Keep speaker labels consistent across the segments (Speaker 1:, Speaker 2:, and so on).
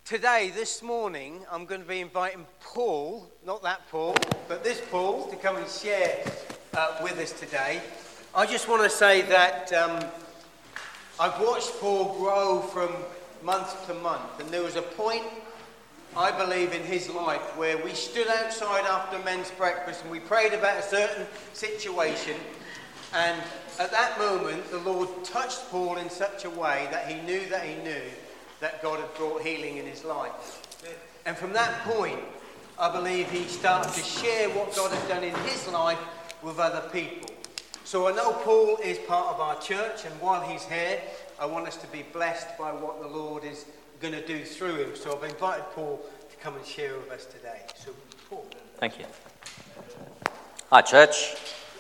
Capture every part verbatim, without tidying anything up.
Speaker 1: Today, this morning, I'm going to be inviting Paul, not that Paul, but this Paul, to come and share uh, with us today. I just want to say that um, I've watched Paul grow from month to month, and there was a point, I believe, in his life where we stood outside after men's breakfast and we prayed about a certain situation, and at that moment, the Lord touched Paul in such a way that he knew that he knew that God had brought healing in his life. And from that point, I believe he started to share what God had done in his life with other people. So I know Paul is part of our church, and while he's here, I want us to be blessed by what the Lord is going to do through him. So I've invited Paul to come and share with us today. So, Paul.
Speaker 2: Thank you. Hi, church.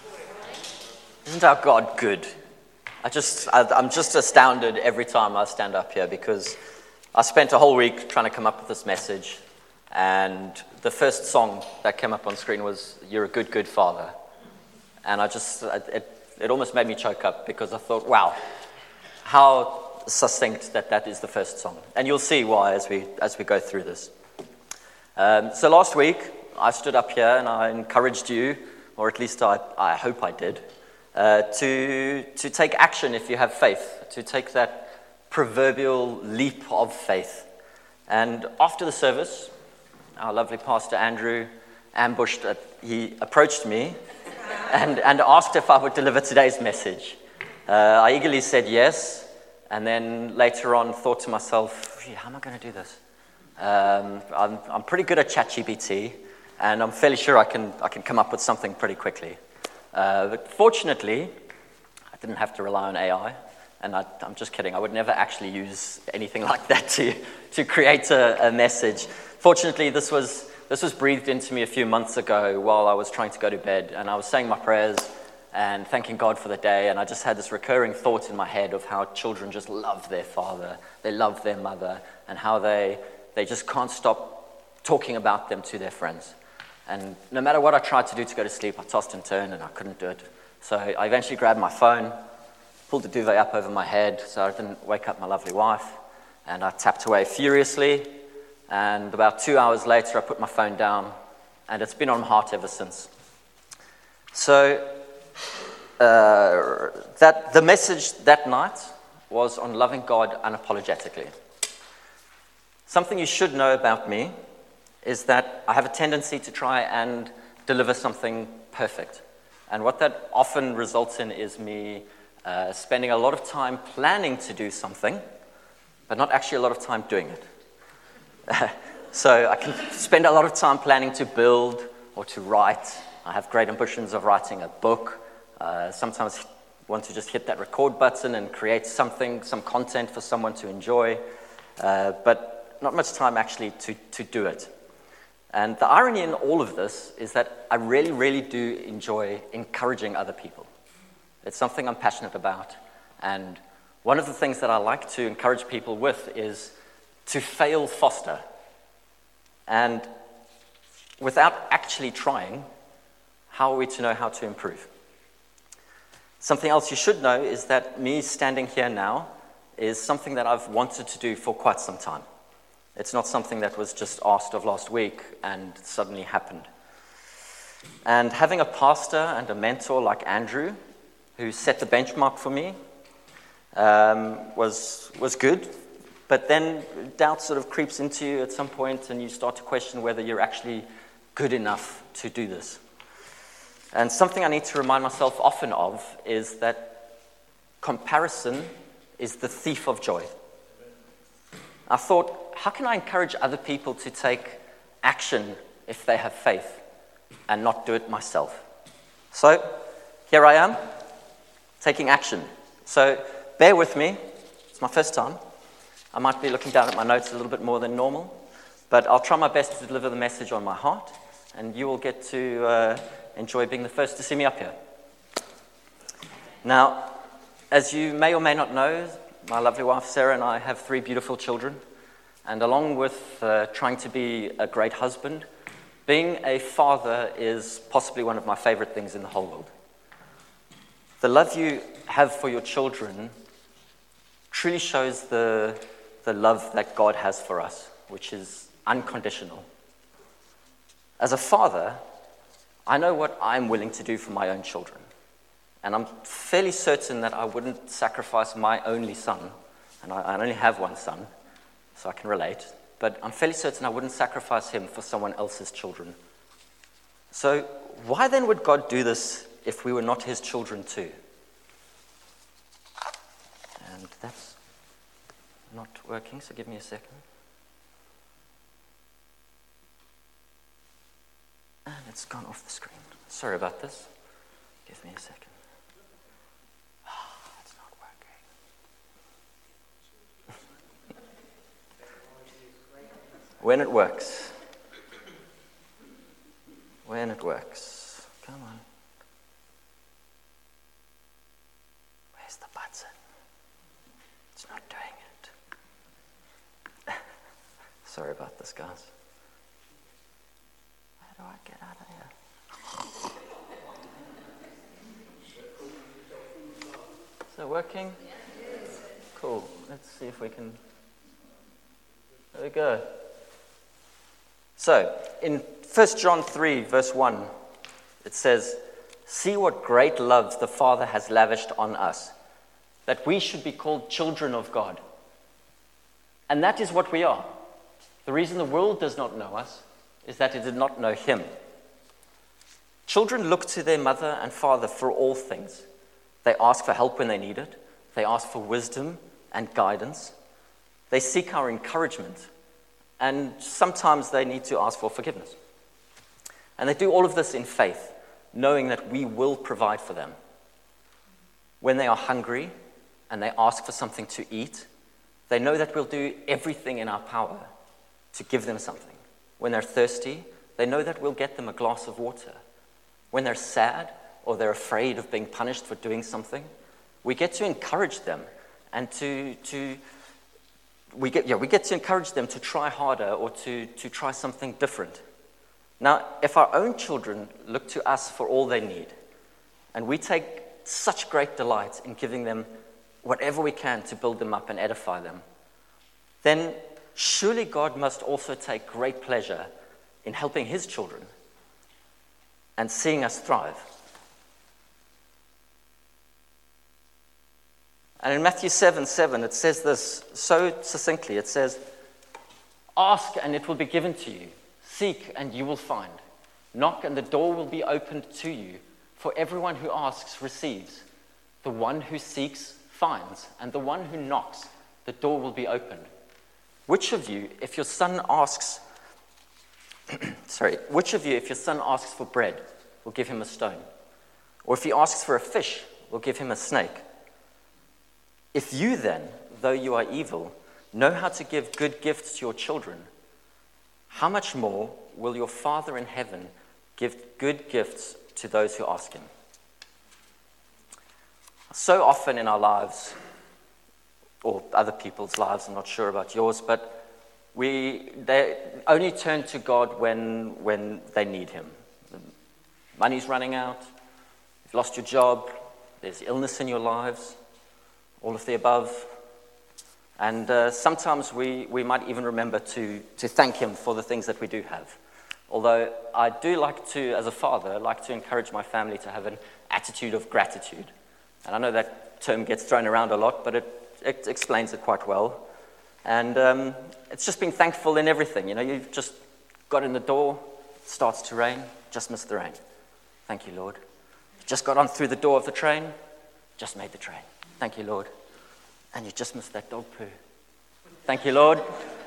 Speaker 2: Isn't our God good? I just, I, I'm just astounded every time I stand up here, because I spent a whole week trying to come up with this message, and the first song that came up on screen was "You're a Good, Good Father," and I just, it, it almost made me choke up, because I thought, wow, how succinct that that is the first song, and you'll see why as we as we go through this. Um, so last week I stood up here and I encouraged you, or at least I, I hope I did. Uh, to to take action if you have faith, to take that proverbial leap of faith. And after the service, our lovely Pastor Andrew ambushed, at, he approached me and, and asked if I would deliver today's message. Uh, I eagerly said yes, and then later on thought to myself, how am I going to do this? Um, I'm, I'm pretty good at ChatGPT, and I'm fairly sure I can I can come up with something pretty quickly. Uh, but fortunately, I didn't have to rely on A I, and I, I'm just kidding. I would never actually use anything like that to to create a, a message. Fortunately, this was this was breathed into me a few months ago while I was trying to go to bed, and I was saying my prayers and thanking God for the day, and I just had this recurring thought in my head of how children just love their father, they love their mother, and how they they just can't stop talking about them to their friends. And no matter what I tried to do to go to sleep, I tossed and turned and I couldn't do it. So I eventually grabbed my phone, pulled the duvet up over my head so I didn't wake up my lovely wife, and I tapped away furiously. And about two hours later, I put my phone down, and it's been on my heart ever since. So uh, that the message that night was on loving God unapologetically. Something you should know about me is that I have a tendency to try and deliver something perfect. And what that often results in is me uh, spending a lot of time planning to do something, but not actually a lot of time doing it. So I can spend a lot of time planning to build or to write. I have great ambitions of writing a book. Uh, sometimes want to just hit that record button and create something, some content for someone to enjoy, uh, but not much time actually to, to do it. And the irony in all of this is that I really, really do enjoy encouraging other people. It's something I'm passionate about. And one of the things that I like to encourage people with is to fail faster. And without actually trying, how are we to know how to improve? Something else you should know is that me standing here now is something that I've wanted to do for quite some time. It's not something that was just asked of last week and suddenly happened. And having a pastor and a mentor like Andrew, who set the benchmark for me, um, was was good. But then doubt sort of creeps into you at some point, and you start to question whether you're actually good enough to do this. And something I need to remind myself often of is that comparison is the thief of joy. I thought, how can I encourage other people to take action if they have faith and not do it myself? So here I am, taking action. So bear with me. It's my first time. I might be looking down at my notes a little bit more than normal, but I'll try my best to deliver the message on my heart, and you will get to uh, enjoy being the first to see me up here. Now, as you may or may not know, my lovely wife Sarah and I have three beautiful children, and along with uh, trying to be a great husband, being a father is possibly one of my favorite things in the whole world. The love you have for your children truly shows the, the love that God has for us. which is unconditional. As a father, I know what I'm willing to do for my own children. And I'm fairly certain that I wouldn't sacrifice my only son, and I, I only have one son, so I can relate, but I'm fairly certain I wouldn't sacrifice him for someone else's children. So why then would God do this if we were not his children too? And that's not working, so give me a second. And it's gone off the screen. Sorry about this. Give me a second. Oh, it's not working. When it works. When it works. Come on. Where's the button? It's not doing it. Sorry about this, guys. How do I get out of here? Is that working? Cool. Let's see if we can. There we go. So, in First John three, verse one, it says, "See what great love the Father has lavished on us, that we should be called children of God." And that is what we are. The reason the world does not know us is that it did not know him. Children look to their mother and father for all things. They ask for help when they need it. They ask for wisdom and guidance. They seek our encouragement. And sometimes they need to ask for forgiveness. And they do all of this in faith, knowing that we will provide for them. When they are hungry and they ask for something to eat, they know that we'll do everything in our power to give them something. When they're thirsty, they know that we'll get them a glass of water. When they're sad or they're afraid of being punished for doing something, we get to encourage them and to to we get yeah we get to encourage them to try harder or to to try something different. Now, if our own children look to us for all they need, and we take such great delight in giving them whatever we can to build them up and edify them, then surely God must also take great pleasure in helping his children and seeing us thrive. And in Matthew seven seven, it says this so succinctly. It says, "Ask and it will be given to you. Seek and you will find. Knock and the door will be opened to you. For everyone who asks receives. The one who seeks finds. And the one who knocks, the door will be opened. Which of you, if your son asks, sorry, which of you, if your son asks for bread, will give him a stone? Or if he asks for a fish, will give him a snake? If you then, though you are evil, know how to give good gifts to your children, how much more will your Father in heaven give good gifts to those who ask him?" So often in our lives, or other people's lives, I'm not sure about yours, but we they only turn to God when when they need him. The money's running out, you've lost your job, there's illness in your lives, all of the above. And uh, sometimes we, we might even remember to, to thank him for the things that we do have. Although I do like to, as a father, like to encourage my family to have an attitude of gratitude. And I know that term gets thrown around a lot, but it, it explains it quite well. And um, it's just being thankful in everything. You know, you've just got in the door, it starts to rain, just missed the rain. Thank you, Lord. You just got on through the door of the train, just made the train. Thank you, Lord. And you just missed that dog poo. Thank you, Lord.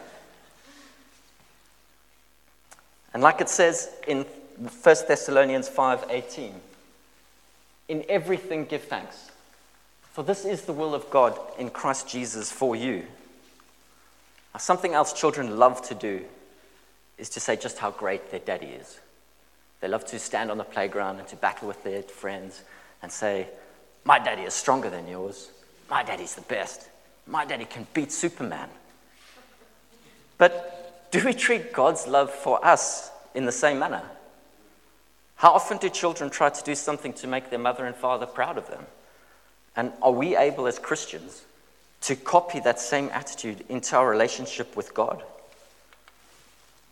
Speaker 2: And like it says in First Thessalonians five eighteen, "In everything give thanks, for this is the will of God in Christ Jesus for you." Now, something else children love to do is to say just how great their daddy is. They love to stand on the playground and to battle with their friends and say, "My daddy is stronger than yours. My daddy's the best. My daddy can beat Superman." But do we treat God's love for us in the same manner? How often do children try to do something to make their mother and father proud of them? And are we able as Christians to copy that same attitude into our relationship with God?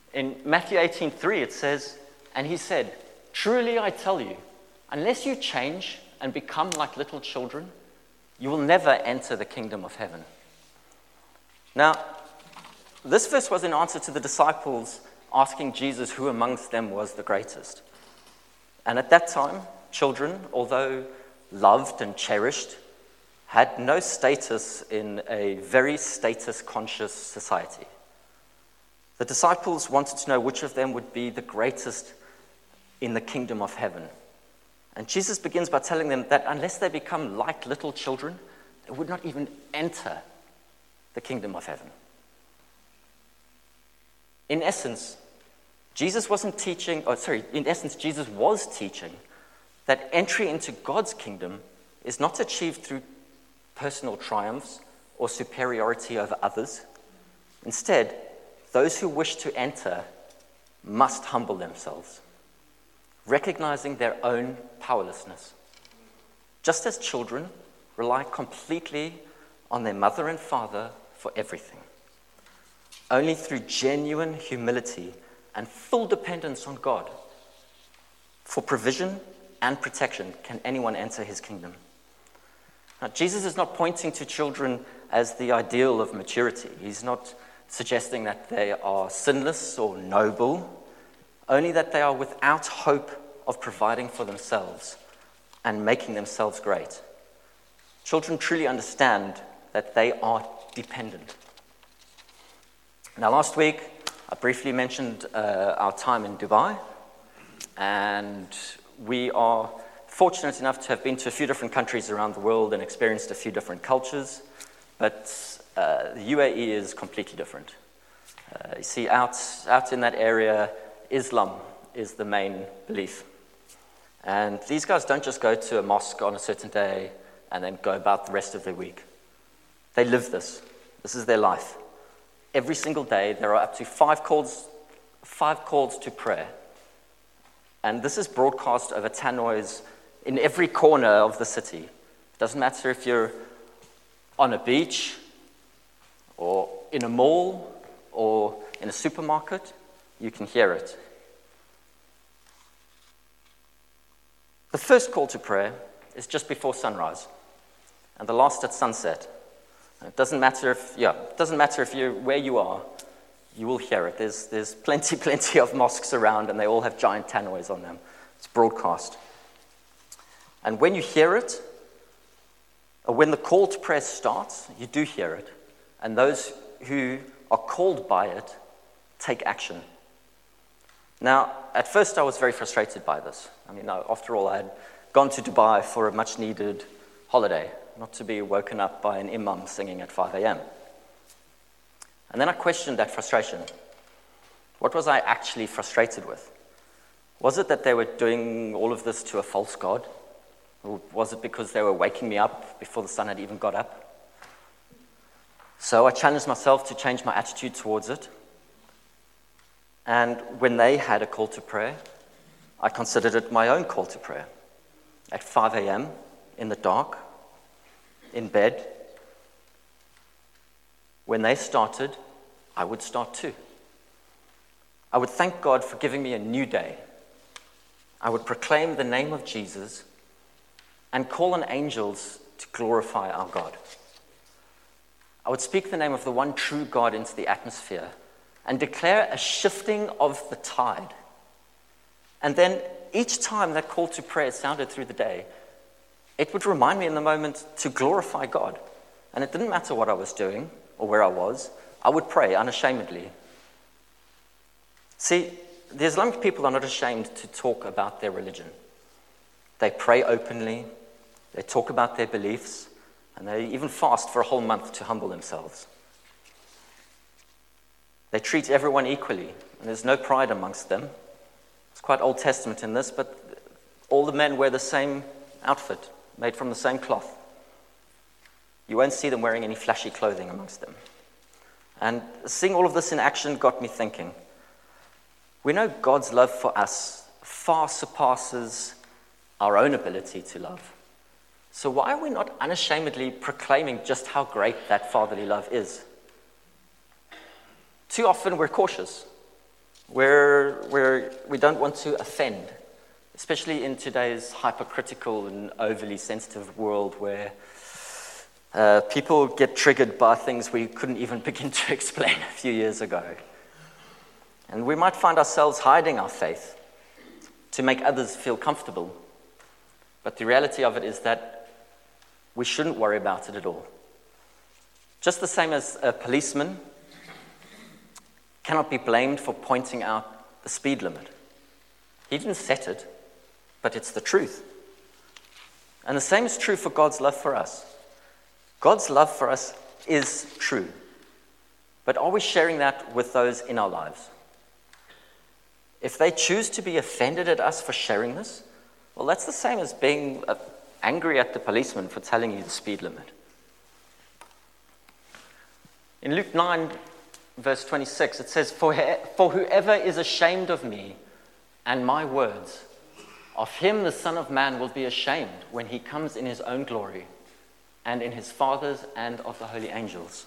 Speaker 2: In Matthew eighteen three, it says, "And he said, 'Truly I tell you, unless you change and become like little children, you will never enter the kingdom of heaven.'" Now, this verse was in answer to the disciples asking Jesus who amongst them was the greatest. And at that time, children, although loved and cherished, had no status in a very status-conscious society. The disciples wanted to know which of them would be the greatest in the kingdom of heaven. And Jesus begins by telling them that unless they become like little children, they would not even enter the kingdom of heaven. In essence, Jesus wasn't teaching, oh, sorry, in essence, Jesus was teaching that entry into God's kingdom is not achieved through personal triumphs or superiority over others. Instead, those who wish to enter must humble themselves, recognizing their own powerlessness. Just as children rely completely on their mother and father for everything. Only through genuine humility and full dependence on God for provision and protection can anyone enter his kingdom. Now, Jesus is not pointing to children as the ideal of maturity. He's not suggesting that they are sinless or noble, only that they are without hope of providing for themselves and making themselves great. Children truly understand that they are dependent. Now, last week, I briefly mentioned uh, our time in Dubai, and we are fortunate enough to have been to a few different countries around the world and experienced a few different cultures, but uh, the U A E is completely different. Uh, you see, out, out in that area, Islam is the main belief. And these guys don't just go to a mosque on a certain day and then go about the rest of their week. They live this. This is their life. Every single day, there are up to five calls, five calls to prayer. And this is broadcast over tannoys in every corner of the city. It doesn't matter if you're on a beach or in a mall or in a supermarket, you can hear it. The first call to prayer is just before sunrise, and the last at sunset. And it doesn't matter if, yeah, it doesn't matter if you're where you are, you will hear it. There's, there's plenty, plenty of mosques around, and they all have giant tannoys on them. It's broadcast. And when you hear it, or when the call to prayer starts, you do hear it. And those who are called by it take action. Now, at first I was very frustrated by this. I mean, after all, I had gone to Dubai for a much-needed holiday, not to be woken up by an imam singing at five a.m. And then I questioned that frustration. What was I actually frustrated with? Was it that they were doing all of this to a false god? Or was it because they were waking me up before the sun had even got up? So I challenged myself to change my attitude towards it. And when they had a call to prayer, I considered it my own call to prayer. At five a.m., in the dark, in bed, when they started, I would start too. I would thank God for giving me a new day. I would proclaim the name of Jesus and call on angels to glorify our God. I would speak the name of the one true God into the atmosphere and declare a shifting of the tide. And then each time that call to prayer sounded through the day, it would remind me in the moment to glorify God. And it didn't matter what I was doing or where I was, I would pray unashamedly. See, the Islamic people are not ashamed to talk about their religion. They pray openly, they talk about their beliefs, and they even fast for a whole month to humble themselves. They treat everyone equally, and there's no pride amongst them. It's quite Old Testament in this, but all the men wear the same outfit, made from the same cloth. You won't see them wearing any flashy clothing amongst them. And seeing all of this in action got me thinking. We know God's love for us far surpasses our own ability to love. So why are we not unashamedly proclaiming just how great that fatherly love is? Too often we're cautious. where, where we don't want to offend, especially in today's hypercritical and overly sensitive world where uh, people get triggered by things we couldn't even begin to explain a few years ago. And we might find ourselves hiding our faith to make others feel comfortable. But the reality of it is that we shouldn't worry about it at all. Just the same as a policeman cannot be blamed for pointing out the speed limit. He didn't set it, but it's the truth. And the same is true for God's love for us. God's love for us is true. But are we sharing that with those in our lives? If they choose to be offended at us for sharing this, well, that's the same as being uh, angry at the policeman for telling you the speed limit. In Luke nine, verse twenty-six, it says, For, he- for whoever is ashamed of me and my words, of him the Son of Man will be ashamed when he comes in his own glory and in his Father's and of the holy angels.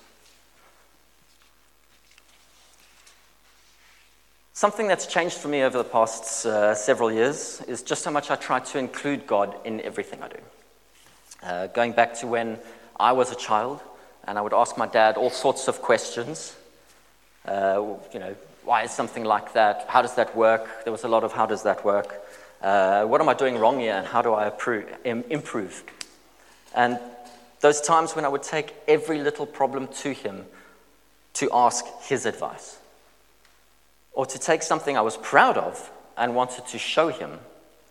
Speaker 2: Something that's changed for me over the past uh, several years is just how much I try to include God in everything I do. Uh, going back to when I was a child, and I would ask my dad all sorts of questions. Uh, you know, why is something like that? How does that work? There was a lot of how does that work? Uh, what am I doing wrong here, and how do I approve, im- improve? And those times when I would take every little problem to him to ask his advice. Or to take something I was proud of and wanted to show him.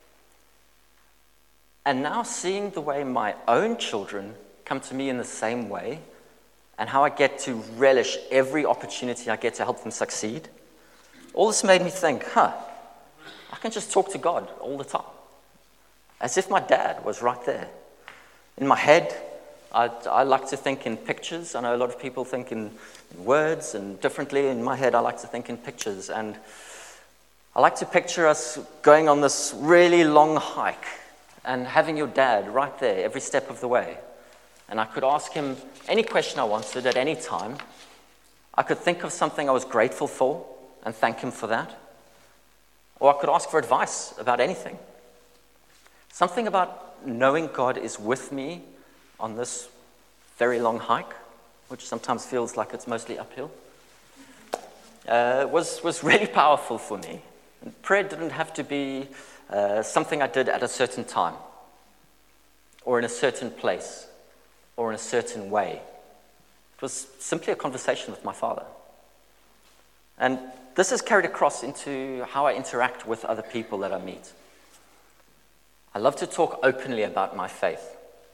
Speaker 2: And now seeing the way my own children come to me in the same way, and how I get to relish every opportunity I get to help them succeed, all this made me think, huh, I can just talk to God all the time. As if my dad was right there. In my head, I, I like to think in pictures. I know a lot of people think in, in words and differently. In my head, I like to think in pictures. And I like to picture us going on this really long hike and having your dad right there every step of the way. And I could ask him any question I wanted at any time. I could think of something I was grateful for and thank him for that. Or I could ask for advice about anything. Something about knowing God is with me on this very long hike, which sometimes feels like it's mostly uphill, uh, was, was really powerful for me. And prayer didn't have to be uh, something I did at a certain time, or in a certain place, or in a certain way. It was simply a conversation with my Father. And this is carried across into how I interact with other people that I meet. I love to talk openly about my faith.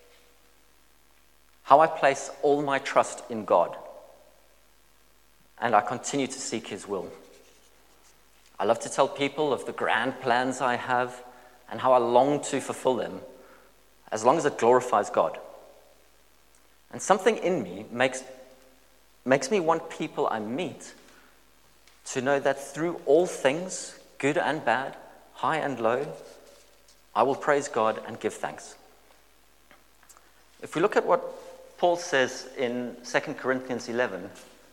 Speaker 2: How I place all my trust in God, and I continue to seek his will. I love to tell people of the grand plans I have and how I long to fulfill them, as long as it glorifies God. And something in me makes, makes me want people I meet to know that through all things, good and bad, high and low, I will praise God and give thanks. If we look at what Paul says in Second Corinthians eleven,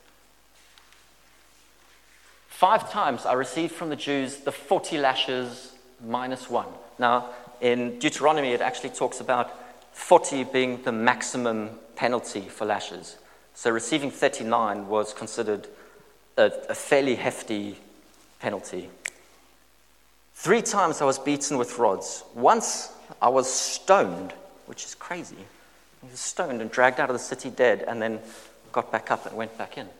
Speaker 2: five times I received from the Jews the forty lashes minus one. Now, in Deuteronomy, it actually talks about forty being the maximum penalty for lashes. So receiving thirty-nine was considered a, a fairly hefty penalty. Three times I was beaten with rods. Once I was stoned, which is crazy. He was stoned and dragged out of the city dead, and then got back up and went back in.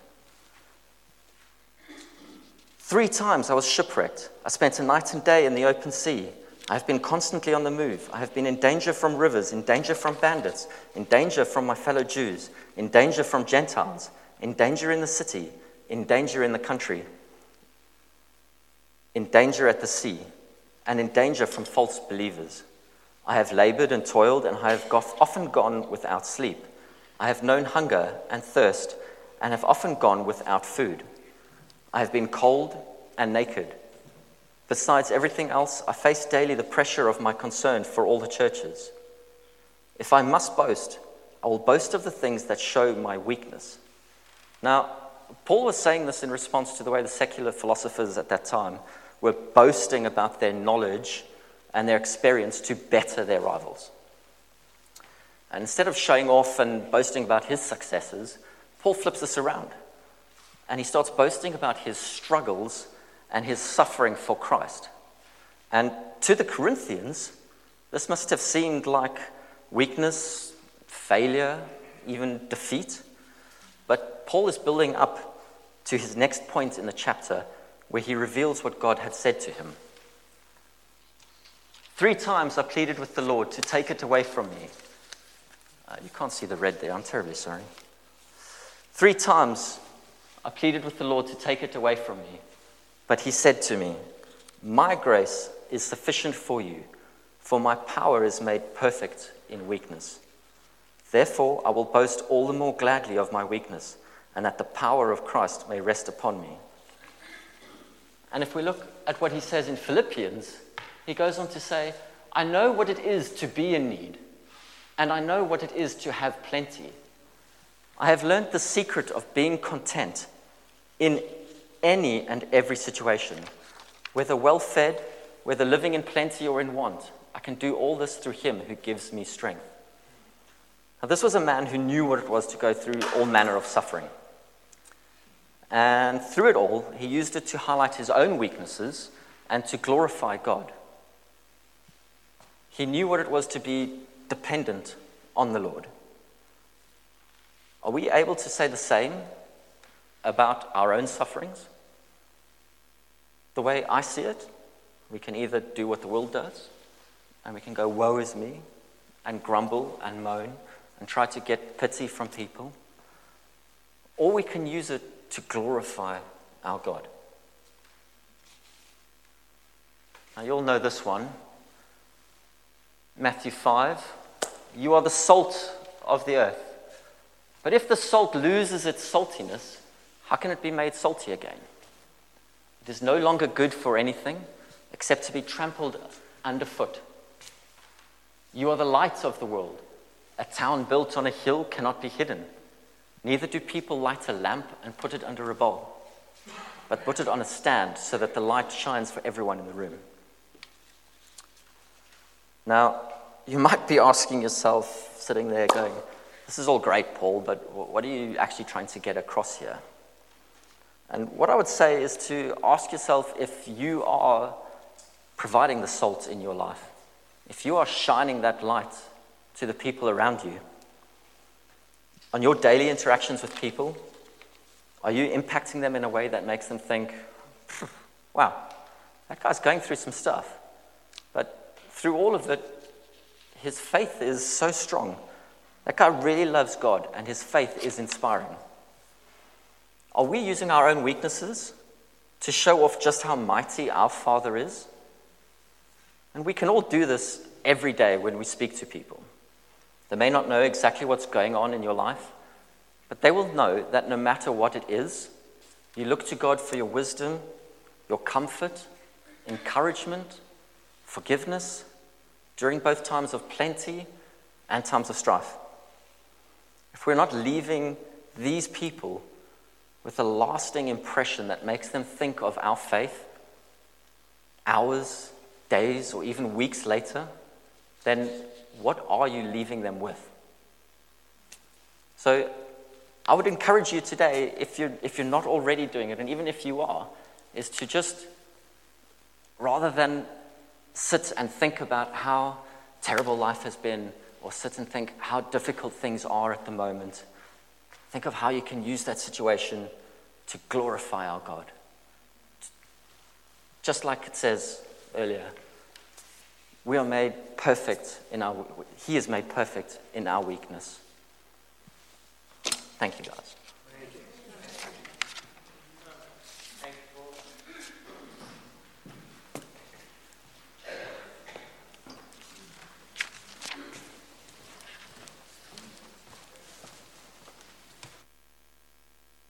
Speaker 2: Three times I was shipwrecked. I spent a night and day in the open sea. I have been constantly on the move. I have been in danger from rivers, in danger from bandits, in danger from my fellow Jews, in danger from Gentiles, in danger in the city, in danger in the country, in danger at the sea, and in danger from false believers. I have labored and toiled, and I have often gone without sleep. I have known hunger and thirst, and have often gone without food. I have been cold and naked. Besides everything else, I face daily the pressure of my concern for all the churches. If I must boast, I will boast of the things that show my weakness. Now, Paul was saying this in response to the way the secular philosophers at that time were boasting about their knowledge and their experience to better their rivals. And instead of showing off and boasting about his successes, Paul flips this around. And he starts boasting about his struggles and his suffering for Christ. And to the Corinthians, this must have seemed like weakness, failure, even defeat. But Paul is building up to his next point in the chapter where he reveals what God had said to him. Three times I pleaded with the Lord to take it away from me. Uh, you can't see the red there, I'm terribly sorry. Three times I pleaded with the Lord to take it away from me. But he said to me, my grace is sufficient for you, for my power is made perfect in weakness. Therefore, I will boast all the more gladly of my weakness, and that the power of Christ may rest upon me. And if we look at what he says in Philippians, he goes on to say, I know what it is to be in need, and I know what it is to have plenty. I have learned the secret of being content in any and every situation, whether well-fed, whether living in plenty or in want. I can do all this through him who gives me strength. Now, this was a man who knew what it was to go through all manner of suffering. And through it all, he used it to highlight his own weaknesses and to glorify God. He knew what it was to be dependent on the Lord. Are we able to say the same about our own sufferings? The way I see it, we can either do what the world does, and we can go, woe is me, and grumble and moan, and try to get pity from people, or we can use it to glorify our God. Now you'll know this one. Matthew five, you are the salt of the earth. But if the salt loses its saltiness, how can it be made salty again? It is no longer good for anything except to be trampled underfoot. You are the light of the world. A town built on a hill cannot be hidden. Neither do people light a lamp and put it under a bowl, but put it on a stand so that the light shines for everyone in the room. Now, you might be asking yourself, sitting there going, this is all great, Paul, but what are you actually trying to get across here? And what I would say is to ask yourself if you are providing the salt in your life, if you are shining that light to the people around you. On your daily interactions with people, are you impacting them in a way that makes them think, wow, that guy's going through some stuff. But through all of it, his faith is so strong. That guy really loves God, and his faith is inspiring. Are we using our own weaknesses to show off just how mighty our Father is? And we can all do this every day when we speak to people. They may not know exactly what's going on in your life, but they will know that no matter what it is, you look to God for your wisdom, your comfort, encouragement, forgiveness, during both times of plenty and times of strife. If we're not leaving these people with a lasting impression that makes them think of our faith, hours, days, or even weeks later, then what are you leaving them with? So I would encourage you today, if you're, if you're not already doing it, and even if you are, is to just, rather than sit and think about how terrible life has been, or sit and think how difficult things are at the moment, think of how you can use that situation to glorify our God. Just like it says earlier, we are made perfect in our, He is made perfect in our weakness. Thank you, guys.